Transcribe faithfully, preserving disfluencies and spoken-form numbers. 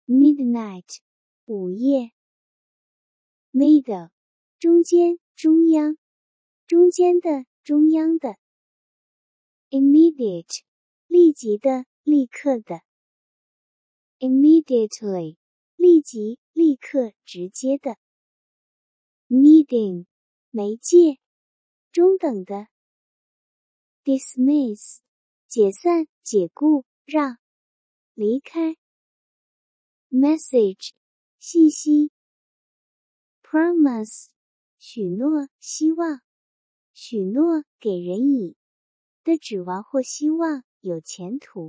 midnight 午夜。middle 中间中央中间的中央的。immediate 立即的立刻的。immediately 立即立刻直接的。medium 媒介中等的。dismiss 解散解雇让离开。message 信息。promise 许诺希望许诺给人以的指望或希望有前途。